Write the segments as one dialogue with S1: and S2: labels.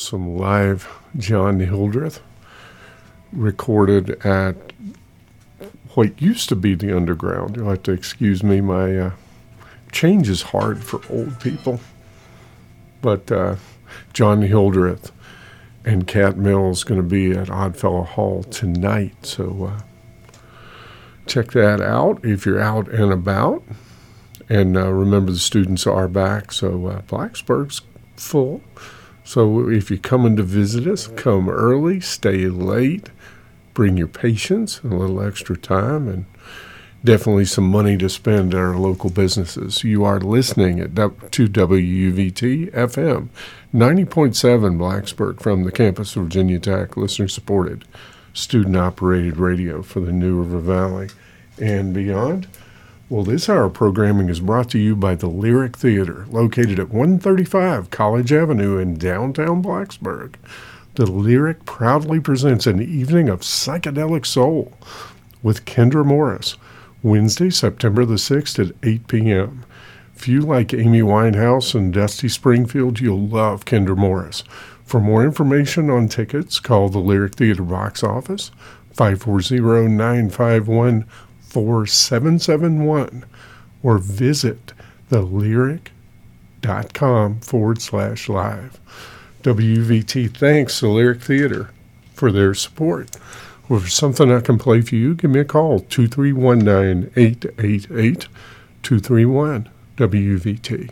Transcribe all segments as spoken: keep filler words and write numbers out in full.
S1: some live John Hildreth recorded at what used to be the Underground. You'll have to excuse me. My uh, change is hard for old people. But uh, John Hildreth and Cat Mills going to be at Oddfellow Hall tonight. So uh, check that out if you're out and about. And uh, remember, the students are back, so uh, Blacksburg's full. So if you're coming to visit us, come early, stay late, bring your patience, a little extra time, and definitely some money to spend at our local businesses. You are listening at to W U V T F M, ninety point seven Blacksburg from the campus of Virginia Tech, listener-supported, student-operated radio for the New River Valley and beyond. Well, this hour of programming is brought to you by the Lyric Theater, located at one thirty-five College Avenue in downtown Blacksburg. The Lyric proudly presents an evening of psychedelic soul with Kendra Morris, Wednesday, September the sixth at eight p.m. If you like Amy Winehouse and Dusty Springfield, you'll love Kendra Morris. For more information on tickets, call the Lyric Theater box office, five four zero, nine five one, four seven seven one, or visit thelyric.com forward slash live. W V T thanks the Lyric Theater for their support. Well, if there's something I can play for you, give me a call, two three one nine, eight eight eight, two three one W V T.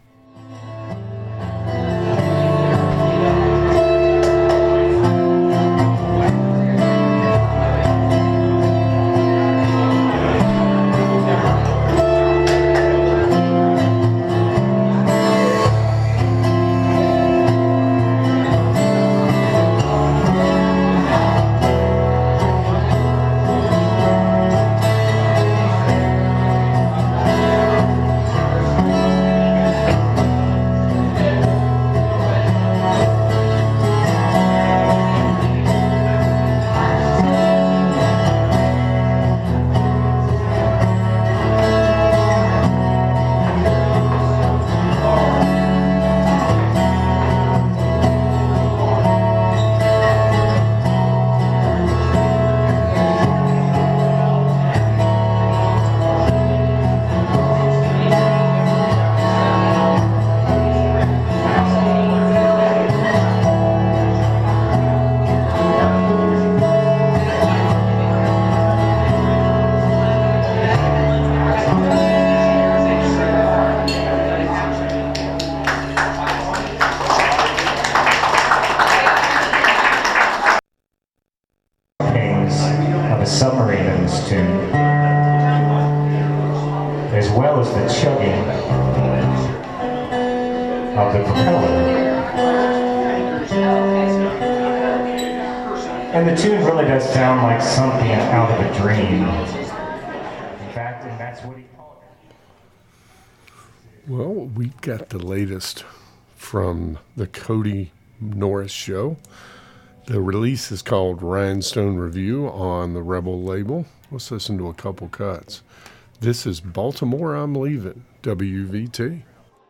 S1: Got the latest from the Cody Norris Show. The release is called Rhinestone Review on the Rebel label. Let's listen to a couple cuts. This is Baltimore I'm Leaving, W V T.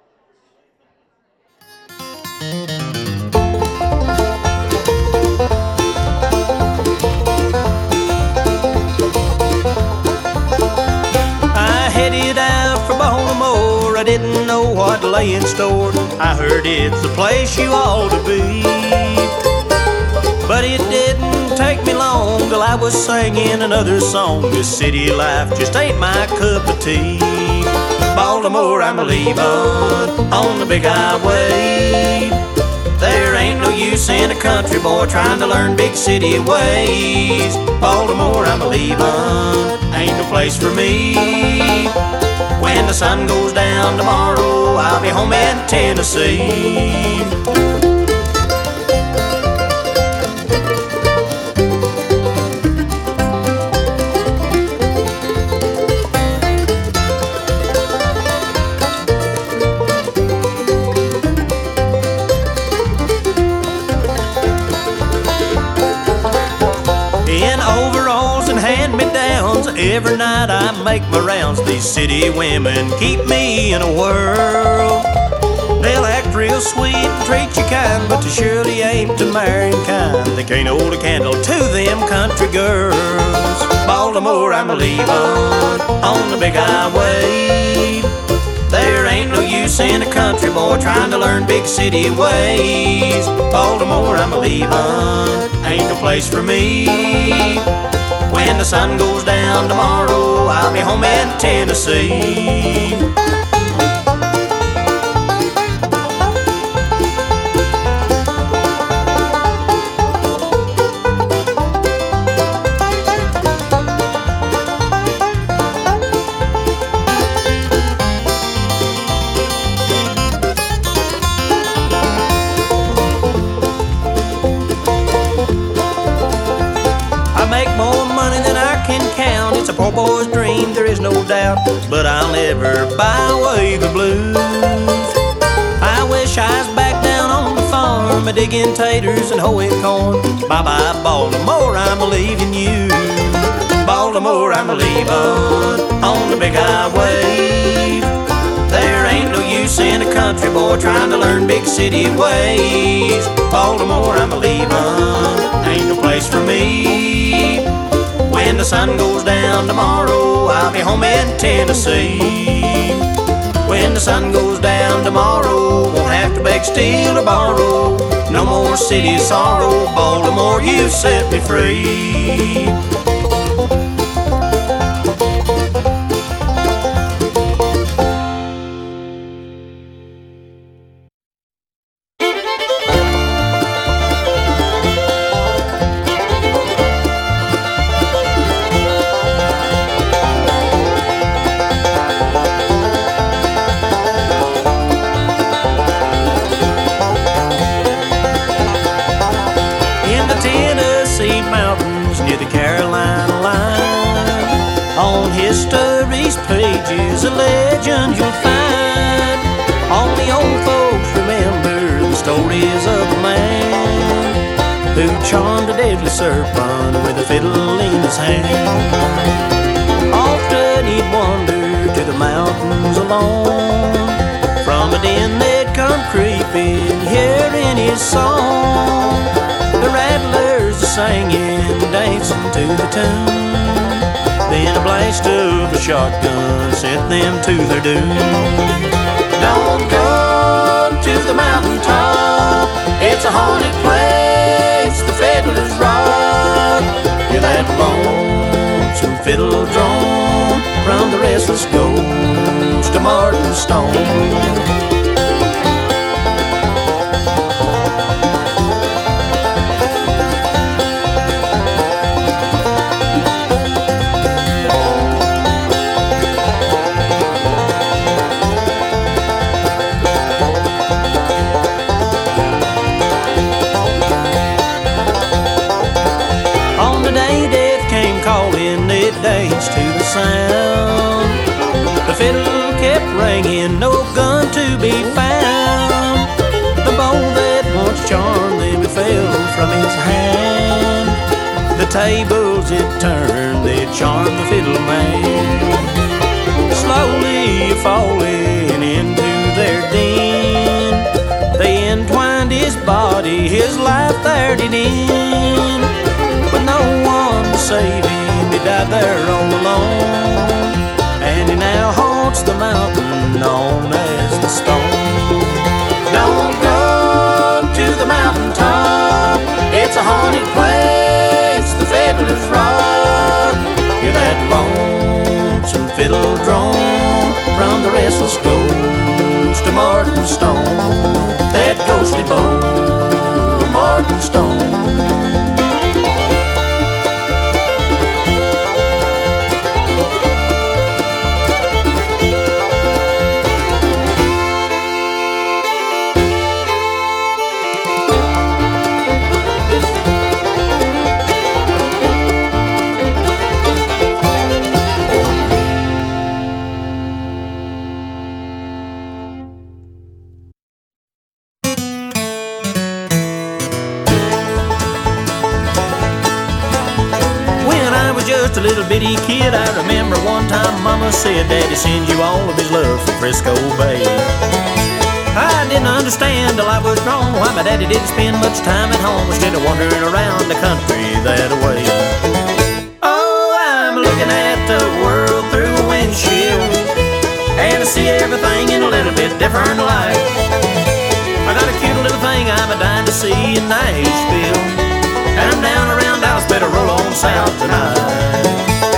S2: I headed out for Baltimore. I didn't know what lay in store. I heard it's the place you ought to be. But it didn't take me long till I was singing another song. This city life just ain't my cup of tea. Baltimore, I'm a-leavin' on the big highway. There ain't no use in a country boy trying to learn big city ways. Baltimore, I'm a-leavin', ain't no place for me. When the sun goes down tomorrow, I'll be home in Tennessee. Every night I make my rounds. These city women keep me in a whirl. They'll act act real sweet and treat you kind, but they surely ain't to marrying kind. They can't hold a candle to them country girls. Baltimore, I'm a-leavin' on the big highway. There ain't no use in a country boy trying to learn big city ways. Baltimore, I'm a-leavin', ain't no place for me. When the sun goes down tomorrow, I'll be home in Tennessee. It's a poor boy's dream, there is no doubt, but I'll never buy away the blues. I wish I was back down on the farm, a digging taters and hoeing corn. Bye-bye, Baltimore, I'm a-leaving you. Baltimore, I'm a-leaving on the big highway. There ain't no use in a country boy trying to learn big city ways. Baltimore, I'm a-leaving, ain't no place for me. When the sun goes down tomorrow, I'll be home in Tennessee. When the sun goes down tomorrow, won't have to beg, steal, or borrow. No more city sorrow, Baltimore, you set me free. History's pages, a legend you'll find. Only old folks remember the stories of a man who charmed a deadly serpent with a fiddle in his hand. Often he'd wander to the mountains alone. From a den they'd come creeping, hearing his song. The rattlers are singing, dancing to the tune. Then a blast of a shotgun sent them to their doom. Don't go to the mountaintop, it's a haunted place, the fiddler's rock. Hear that lonesome fiddle drone from the restless ghost of Martin Stone. Danced to the sound. The fiddle kept ringing, no gun to be found. The bow that once charmed them fell from his hand. The tables it turned, they charmed the fiddle man. Slowly falling into their den, they entwined his body, his life there did end. But no one to save him, he died there all alone. And he now haunts the mountain known as the Stone. Don't go to the mountaintop, it's a haunted place, the fiddler's rock. Hear that lonesome fiddle drone from the restless ghost of Martin Stone. That ghostly bone of Martin Stone. Just a little bitty kid, I remember one time Mama said Daddy sends you all of his love from Frisco Bay. I didn't understand understand till I was grown why my daddy didn't spend much time at home instead of wandering around the country that way. Oh, I'm looking at the world through a windshield, and I see everything in a little bit different light. I got a cute little thing I'm a dying to see in Nashville, and I'm down around Dallas, better roll on south tonight.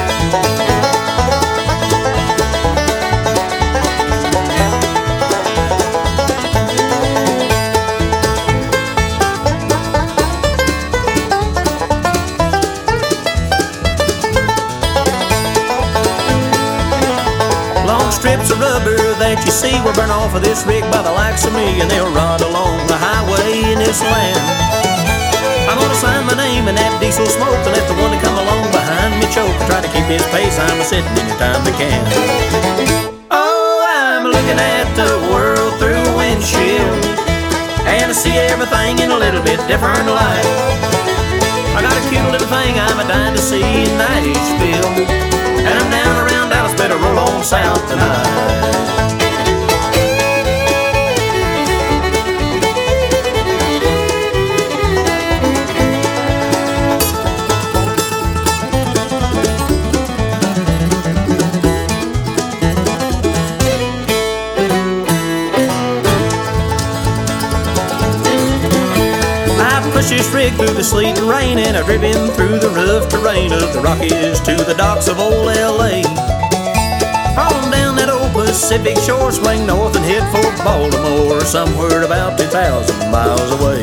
S2: Strips of rubber that you see will burn off of this rig by the likes of me, and they'll rot along the highway in this land. I'm gonna sign my name in that diesel smoke and let the one that come along behind me choke and try to keep his pace. I'm a-sitting anytime they can. Oh, I'm looking at the world through a windshield, and I see everything in a little bit different light. I got a cute little thing I'm a dying to see in Nashville, and I'm down around Dallas, better roll on south tonight. This rig through the sleet and rain, and I've driven through the rough terrain of the Rockies to the docks of old L A. On down that old Pacific shore, swing north and head for Baltimore, somewhere about two thousand miles away.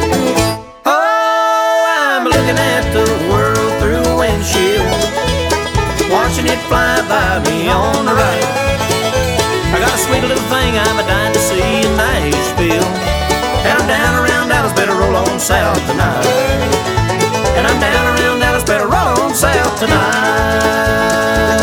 S2: Oh, I'm looking at the world through a windshield, watching it fly by me on the right. I got a sweet little thing I'm a dying to see in Nashville, and I'm down around Dallas, better roll on south tonight. And I'm down around Dallas, better roll on south tonight.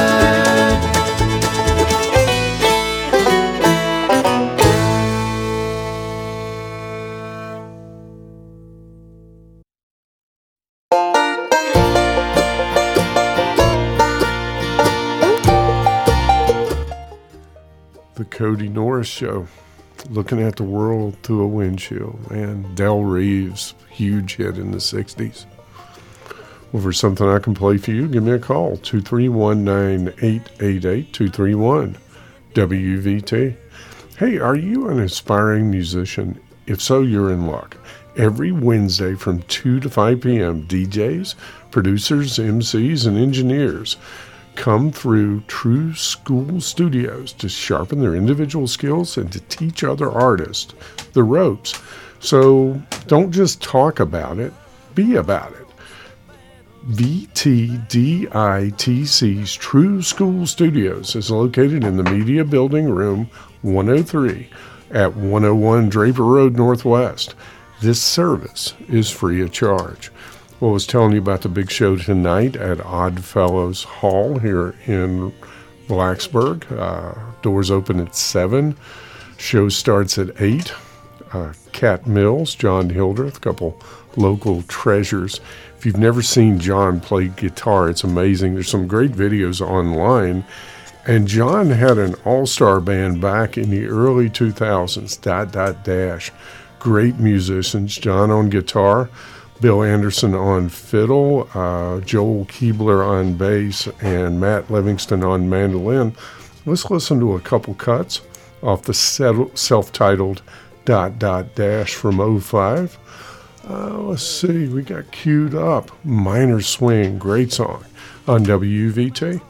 S1: The Cody Norris Show. Looking at the world through a windshield. And Del Reeves, huge hit in the sixties. Well, for something I can play for you, give me a call. two three one, nine eight eight eight, two three one, W V T. Hey, are you an aspiring musician? If so, you're in luck. Every Wednesday from two to five p.m., D Js, producers, M Cs, and engineers come through True School Studios to sharpen their individual skills and to teach other artists the ropes. So don't just talk about it, be about it. V T D I T C's True School Studios is located in the Media Building, Room one oh three at one oh one Draper Road Northwest. This service is free of charge. Well, I was telling you about the big show tonight at Oddfellows Hall here in Blacksburg. Uh, doors open at seven. Show starts at eight. Uh, Cat Mills, John Hildreth, a couple local treasures. If you've never seen John play guitar, it's amazing. There's some great videos online. And John had an all-star band back in the early two thousands, dot, dot, dash. Great musicians. John on guitar, Bill Anderson on fiddle, uh, Joel Keebler on bass, and Matt Livingston on mandolin. Let's listen to a couple cuts off the self-titled dot, dot, dash from oh five. Uh, let's see, we got queued up. Minor Swing, great song on W V T.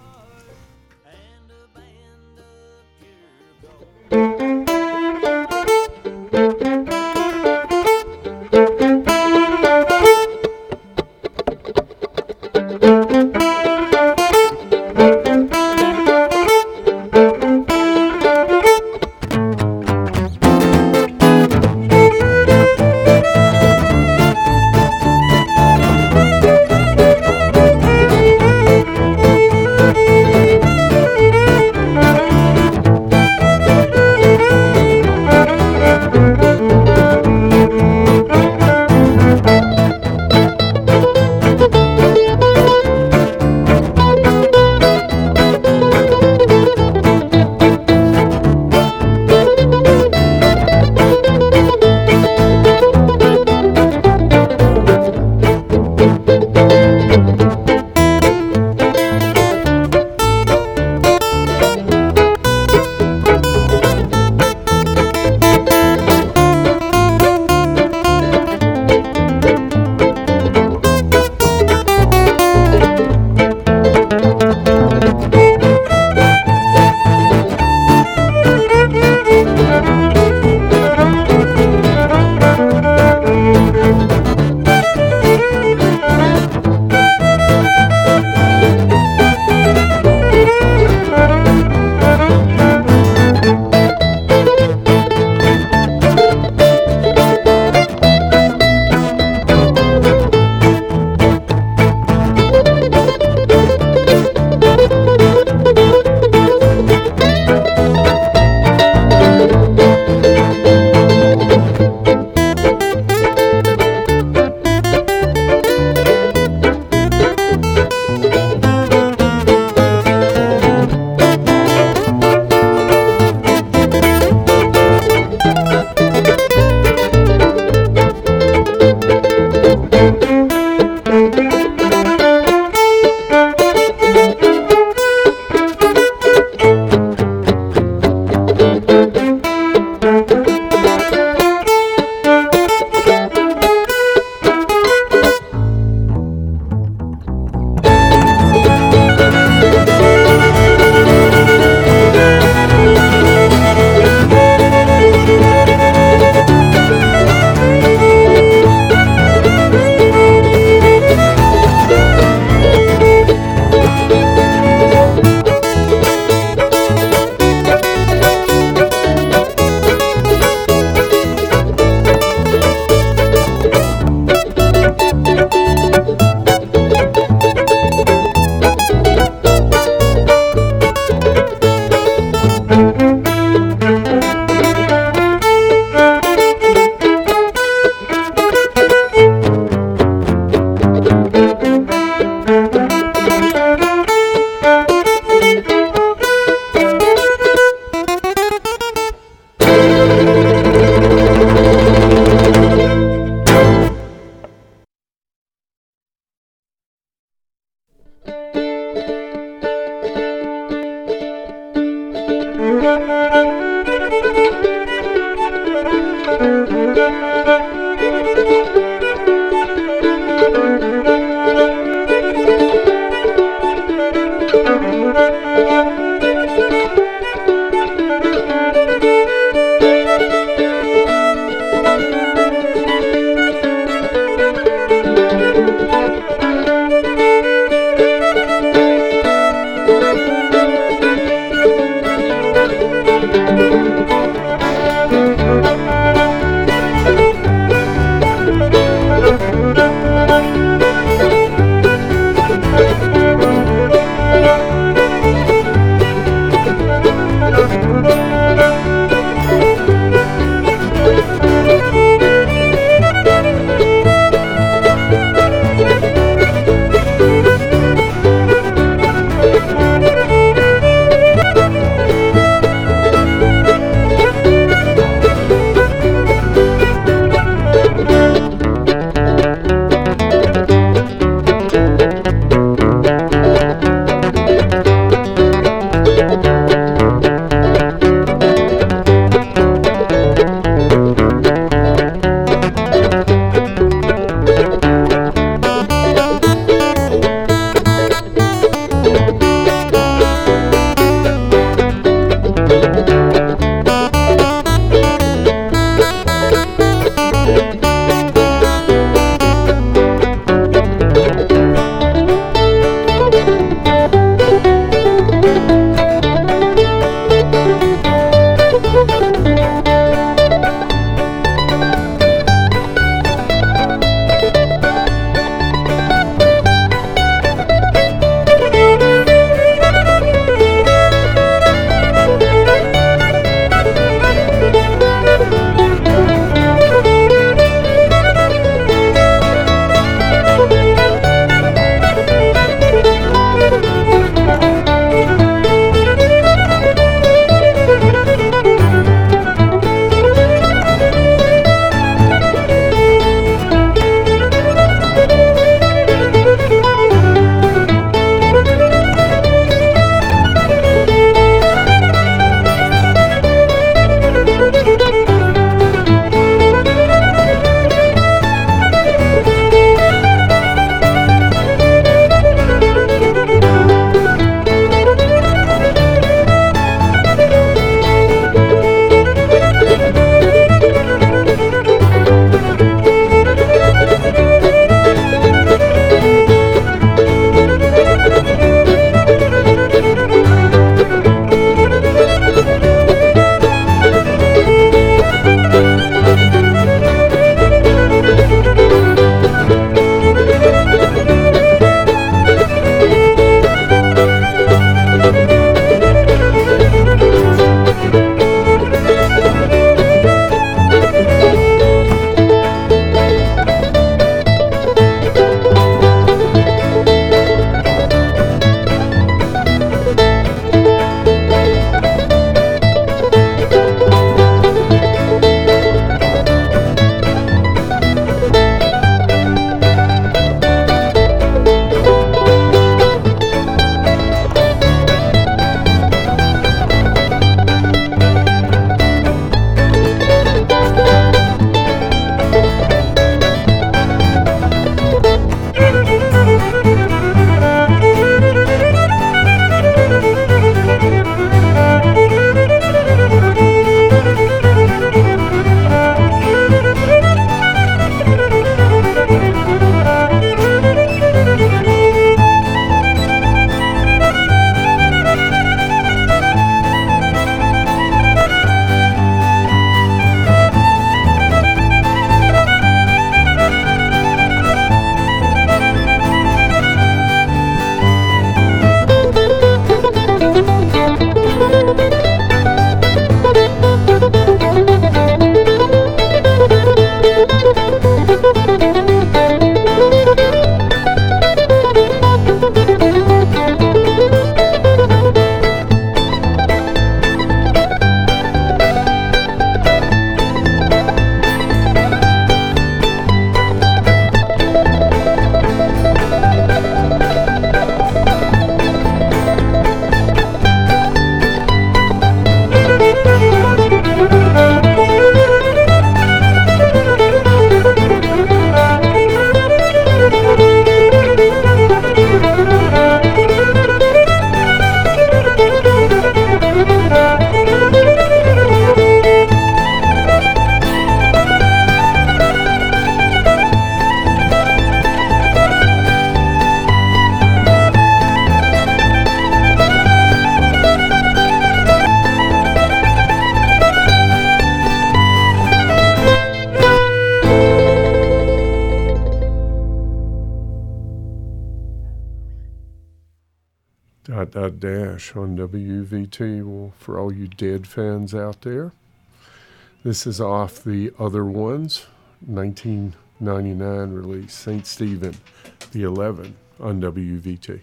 S1: Dot dot dash on W V T. Well, for all you Dead fans out there, this is off the Other Ones, nineteen ninety-nine release, Saint Stephen, the eleven on W V T.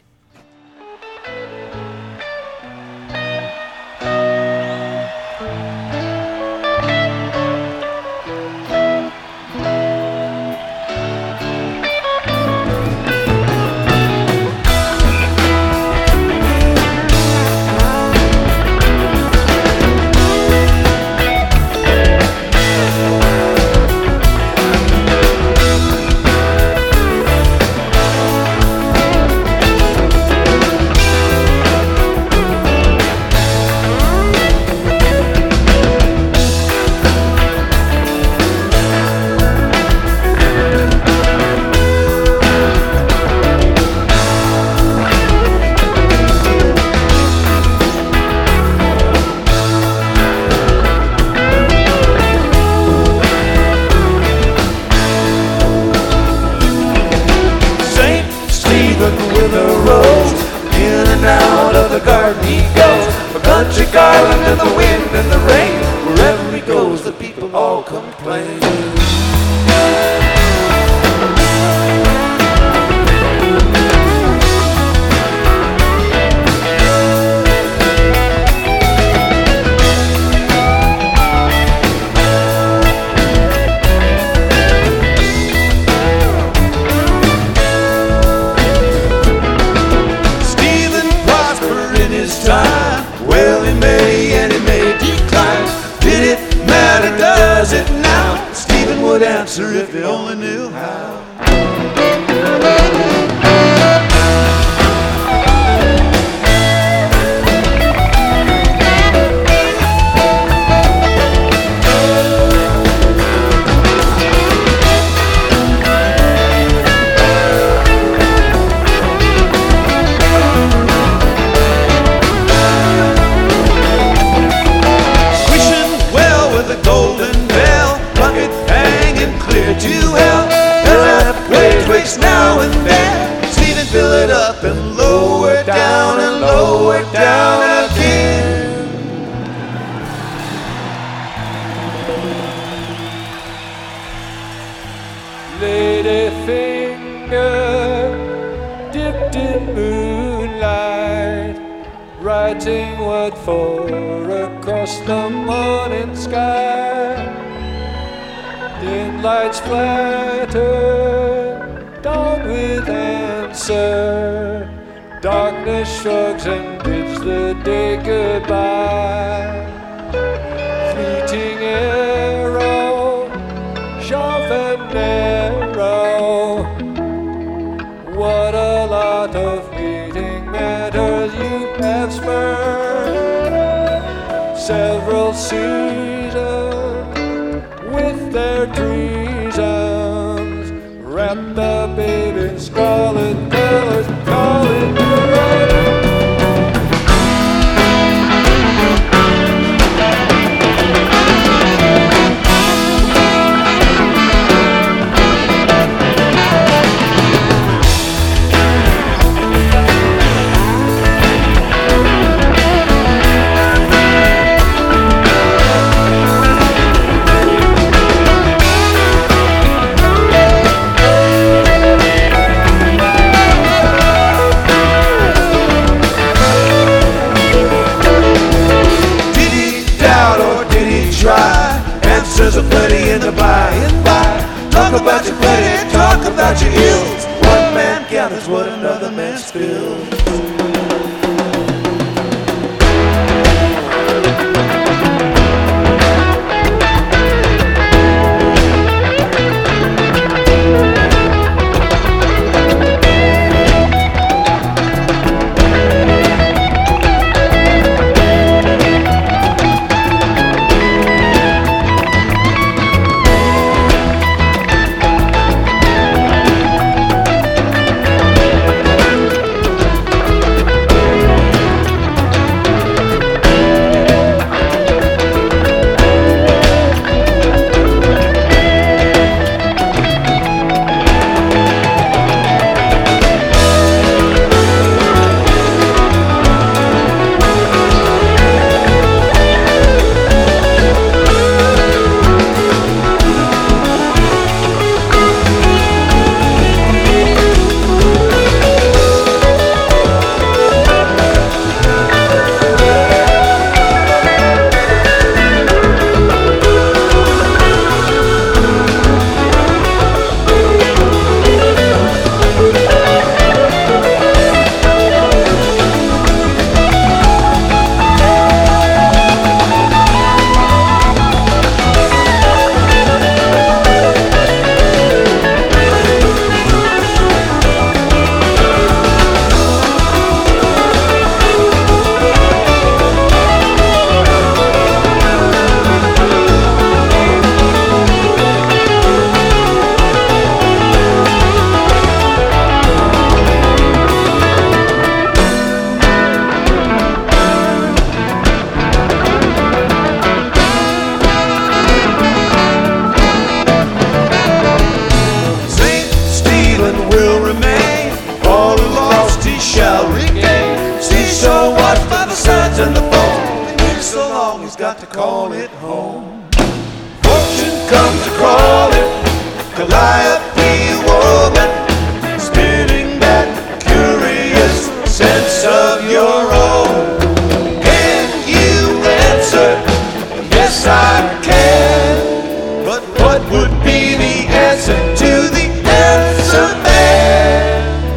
S3: home. Fortune comes a-crawling, Calliope woman, spinning that curious sense of your own. Can you answer? Yes, I can. But what would be the answer to the answer man?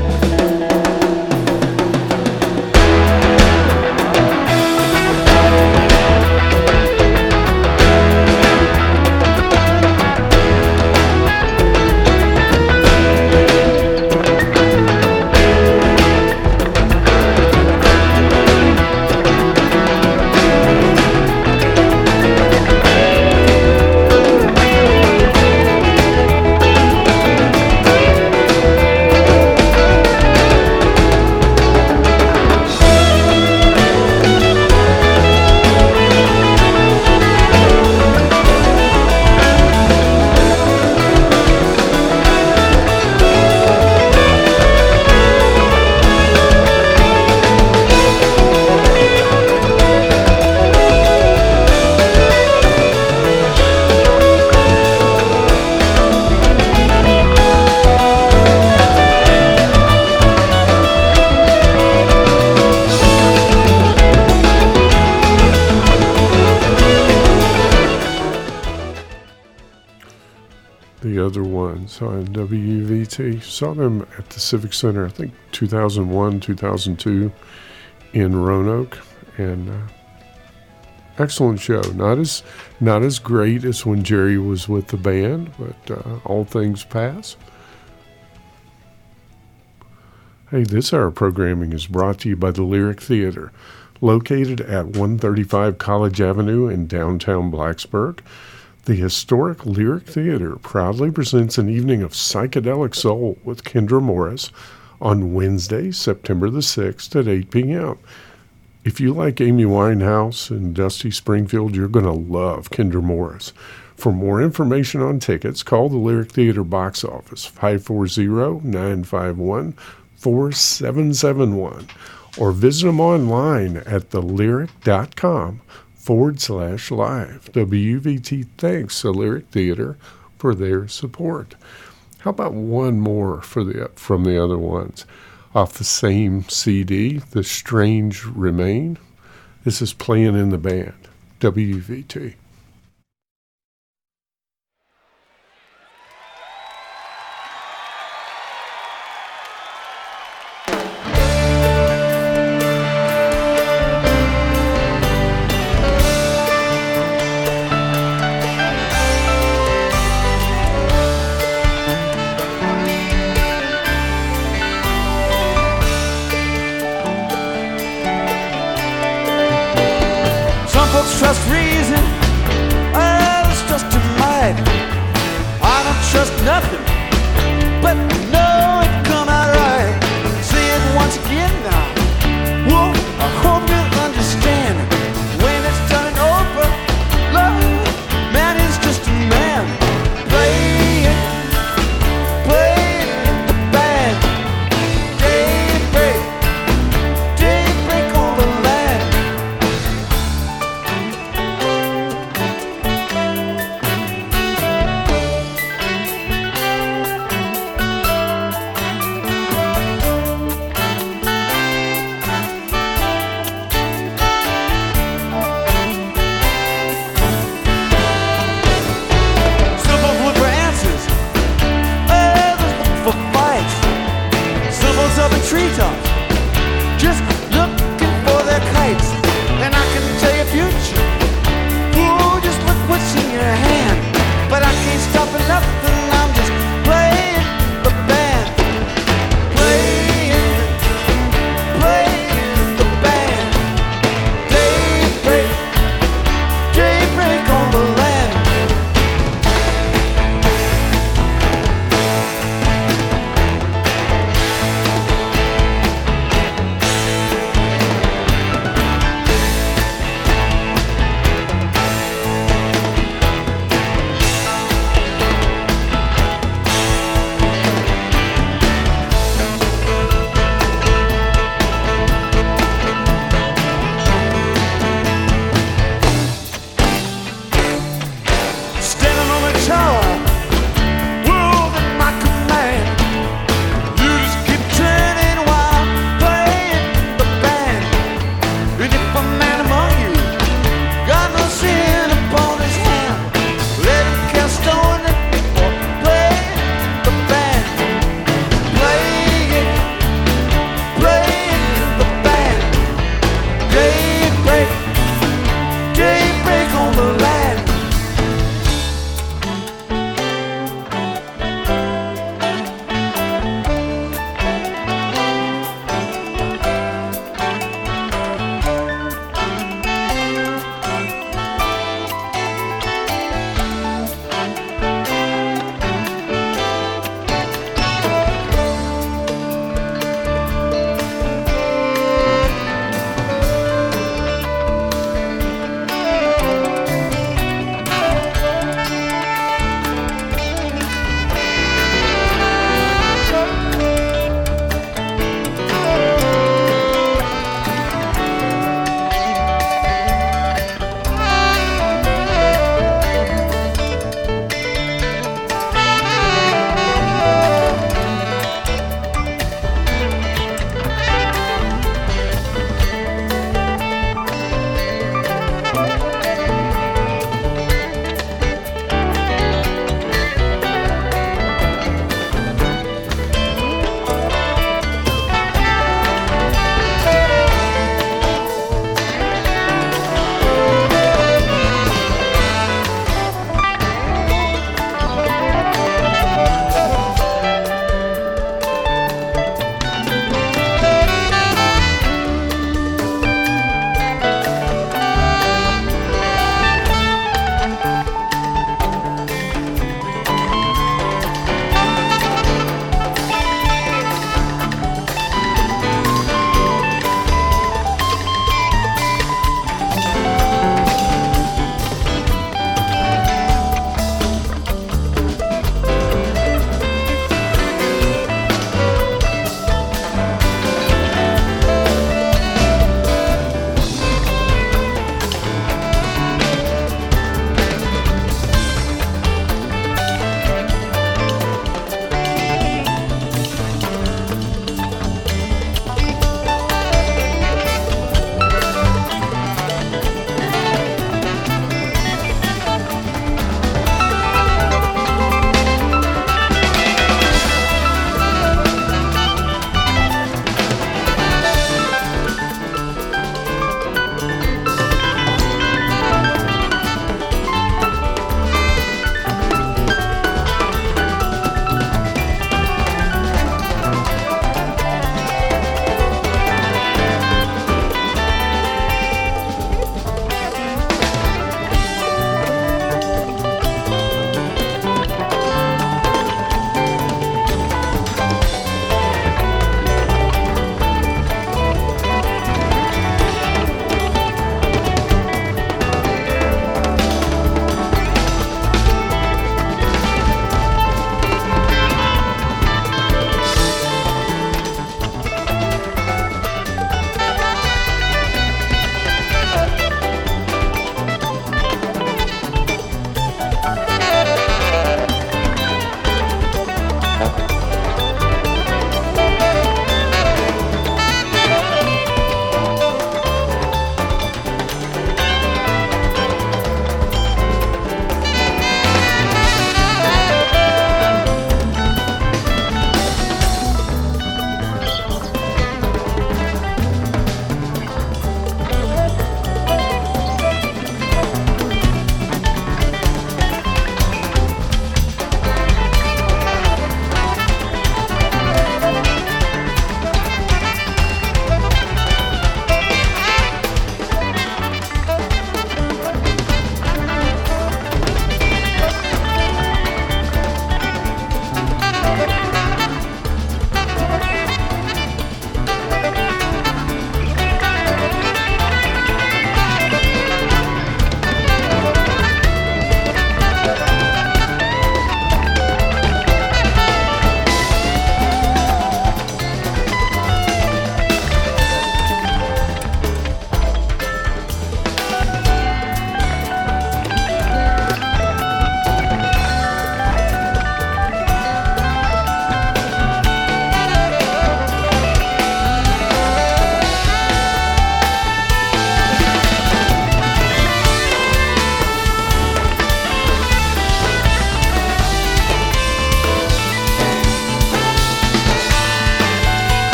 S1: The other ones on W V T. Saw them at the Civic Center, I think two thousand one, two thousand two in Roanoke, and uh, excellent show. Not as not as great as when Jerry was with the band, but uh, all things pass. Hey, this hour of programming is brought to you by the Lyric Theater, located at one thirty-five College Avenue in downtown Blacksburg. The historic Lyric Theater proudly presents an evening of psychedelic soul with Kendra Morris on Wednesday, September the sixth at eight p.m. If you like Amy Winehouse and Dusty Springfield, you're going to love Kendra Morris. For more information on tickets, call the Lyric Theater box office, five four zero, nine five one, four seven seven one, or visit them online at the lyric dot com forward slash live. W V T thanks the Lyric Theater for their support. How about one more for the from the other ones? Off the same C D, The Strange Remain. This is Playing in the Band. W V T.
S2: Trust reason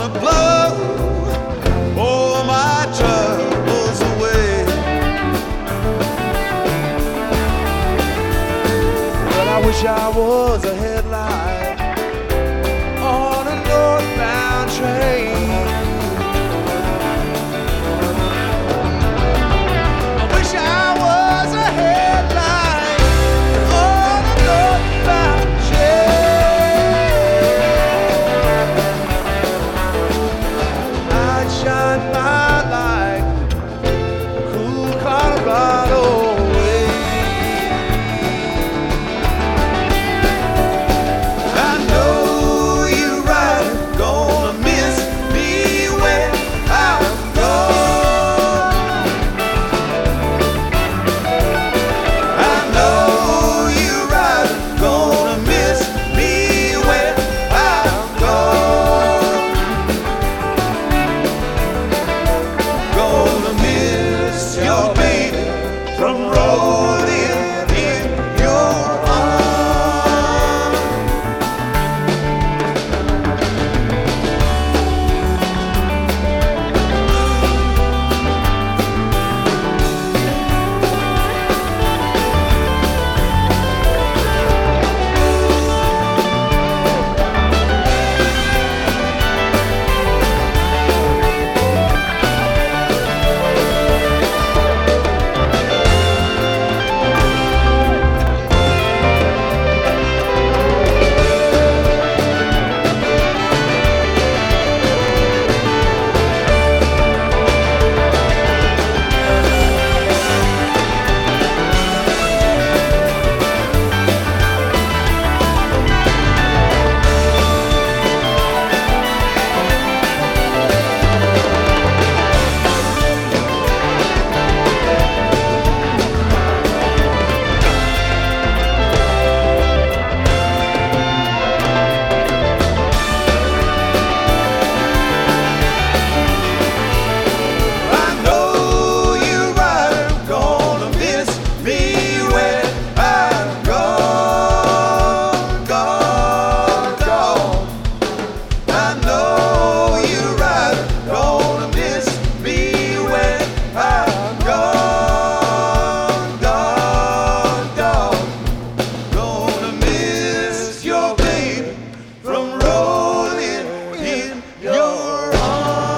S3: to blow all my troubles away. Well, I wish I was a headlight on a northbound train. I wish I was a headlight on a northbound train. I'd shine my light, cool Colorado way. I know you right, gonna miss me when I'm gone. I know you right, gonna miss me when I'm gone. Gonna miss your baby from rolling in your arms. I know you right, gonna miss me when I'm gone, gone, gone. I know you right, gonna miss me when I'm gone, gone, gone. Gonna miss your baby from rolling in your arms.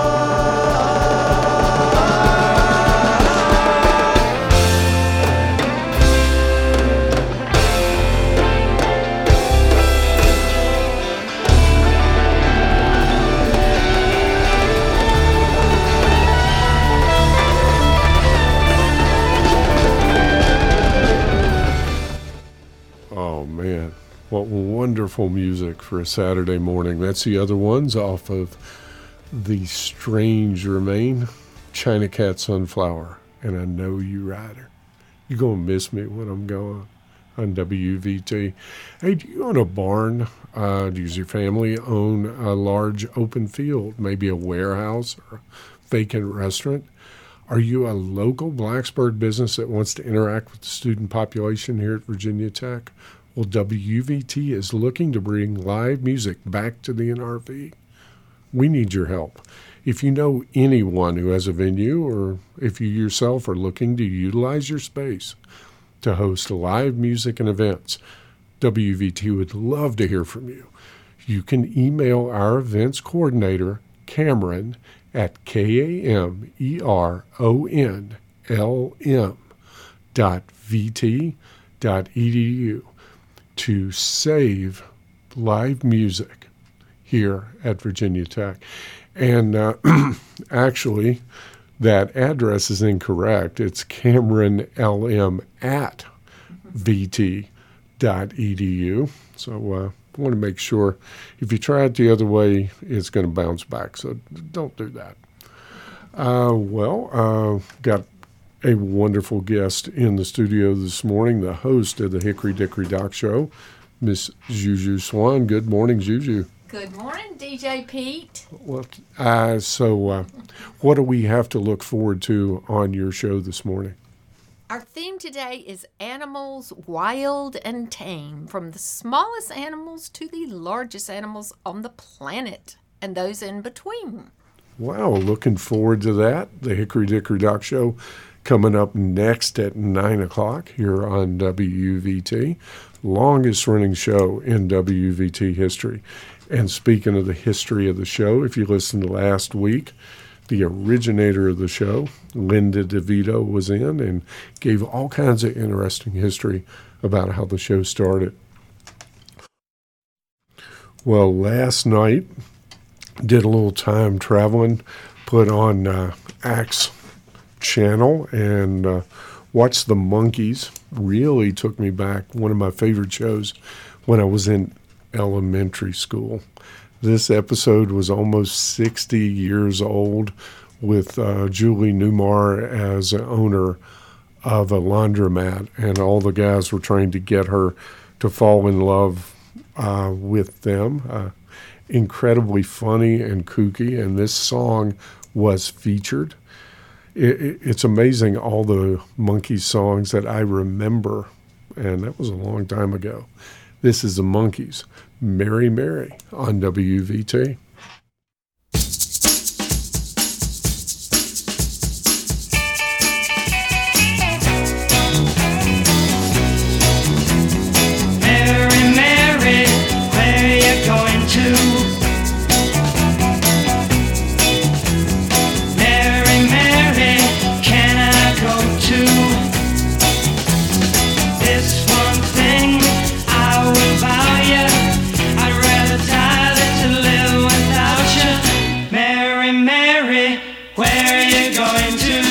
S1: Oh man, what wonderful music for a Saturday morning. That's the other ones off of The Strange Remain, China Cat Sunflower, and I Know You Rider. You're going to miss me when I'm gone on W V T. Hey, do you own a barn? Uh, does your family own a large open field, maybe a warehouse or a vacant restaurant? Are you a local Blacksburg business that wants to interact with the student population here at Virginia Tech? Well, W V T is looking to bring live music back to the N R V. We need your help. If you know anyone who has a venue, or if you yourself are looking to utilize your space to host live music and events, W V T would love to hear from you. You can email our events coordinator, Cameron, at K A M E R O N L M dot V T dot E D U to save live music here at Virginia Tech. And uh, actually, that address is incorrect. It's Cameron L M at V T dot E D U. So uh, I want to make sure if you try it the other way, it's going to bounce back. So don't do that. Uh, well, uh, got a wonderful guest in the studio this morning, the host of the Hickory Dickory Dock Show, Miss Juju Swan. Good morning, Juju.
S4: Good morning, D J Pete.
S1: Well, uh, so uh, what do we have to look forward to on your show this morning?
S4: Our theme today is animals wild and tame, from the smallest animals to the largest animals on the planet. and those in between.
S1: Wow, looking forward to that. The Hickory Dickory Dock Show coming up next at nine o'clock here on W V T. Longest running show in W V T history. And speaking of the history of the show, if you listened to last week, the originator of the show, Linda DeVito, was in and gave all kinds of interesting history about how the show started. Well, last night, did a little time traveling, put on uh, Axe channel and uh, watched The Monkees. Really took me back. One of my favorite shows when I was in elementary school. This episode was almost sixty years old, with uh, Julie Newmar as an owner of a laundromat, and all the guys were trying to get her to fall in love uh, with them. Uh, incredibly funny and kooky, and this song was featured. It, it, it's amazing all the Monkees songs that I remember, and that was a long time ago. This is The Monkees, Mary Mary on W V T.
S5: Mary, Mary, where you going to? Mary, Mary, can I go too? This one thing I will vow you, I'd rather die than to live without you. Mary, Mary, where you going to?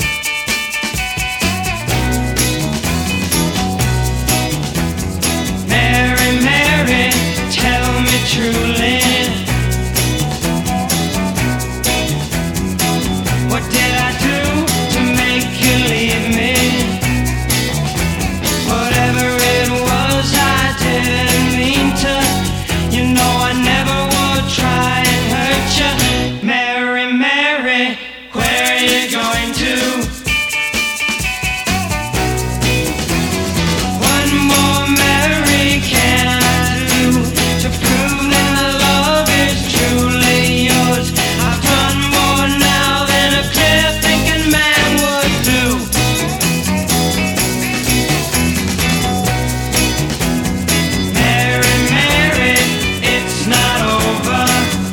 S5: Mary, Mary, tell me truly, what did I do to make you leave me? Whatever it was, I didn't mean to. You know I never would try and hurt you. Mary, Mary, where are you going to? One more Mary can I do to prove that my love is truly yours? I've done more now than a clear-thinking man would do. Mary, Mary, it's not over.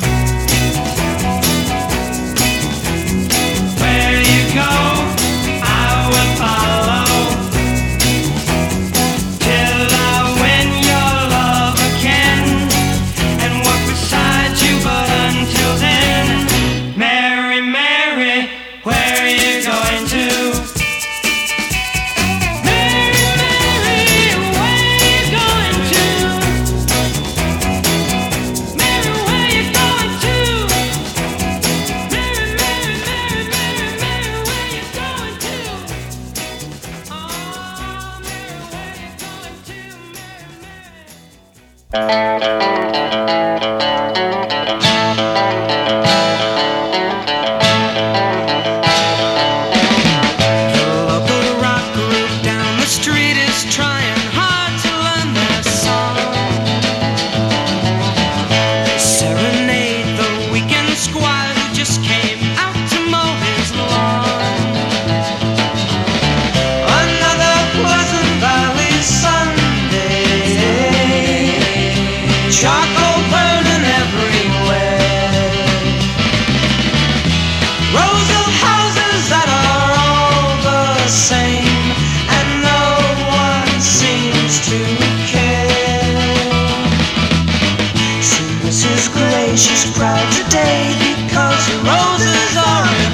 S5: Where you go, I will follow, till I win your love again and walk beside you. But until then, Mary, Mary, where are you going to? Mary, Mary, where are you going to? Mary, where you going to? Mary, Mary, Mary, Mary, Mary, where you going to? Oh, Mary, where you going to? Mary, Mary. The local rock group down the street is trying hard to learn their song. They serenade the weekend squire who just came out to mow his lawn. Another Pleasant Valley Sunday, charcoal burning everywhere, rows of houses that are all the same, and no one seems to care. So Missus Gray, she's proud today because her roses are in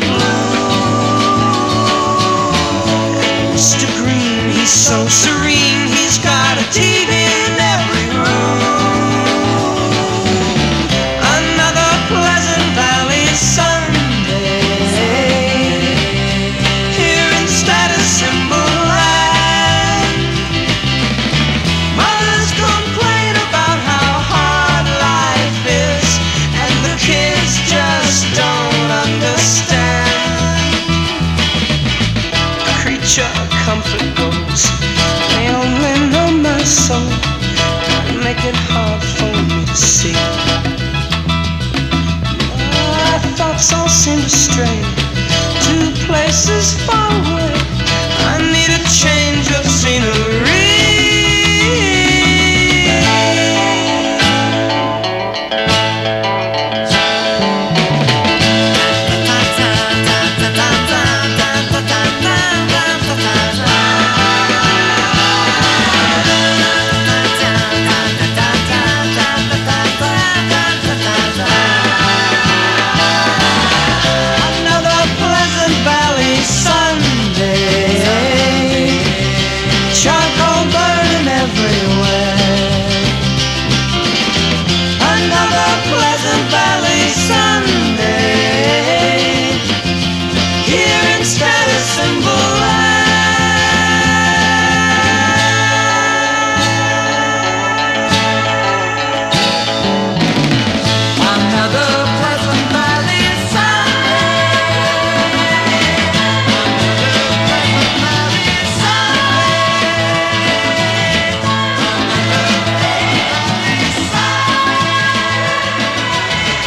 S5: bloom. And Mister Green, he's so serene, he's got a T V in every room. Another Pleasant Valley Sunday, here in Status Symbol Land. Mothers complain about how hard life is, and the kids just don't understand. seem to stray to places far